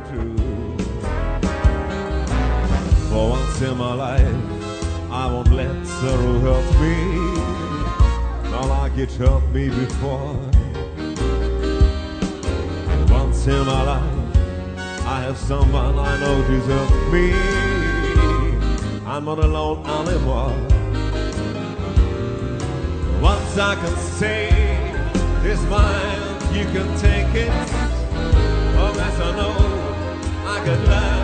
true. For once in my life, I won't let sorrow hurt me, not like it hurt me before. Once in my life, I have someone I know deserves me. I'm not alone anymore. Once I can say, it's mine, you can take it. Oh, yes, I know I could lie.